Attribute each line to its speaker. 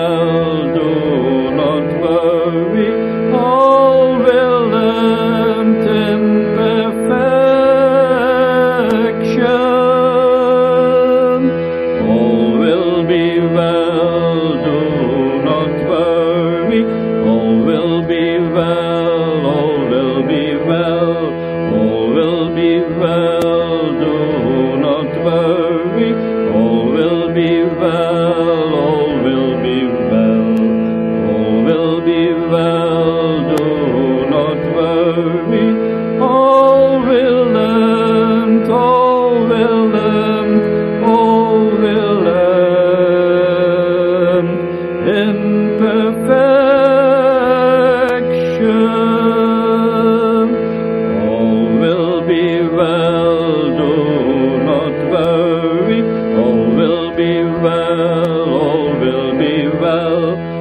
Speaker 1: well, do not worry, all will end in perfection. All will be well, do not worry, all will be well, all will be well, all will be well, do not worry, all will be well, all will be well, all will be well, do not worry, all will end, all will end, all will end in perfection. All will be well, do not worry, all will be well, all will be well.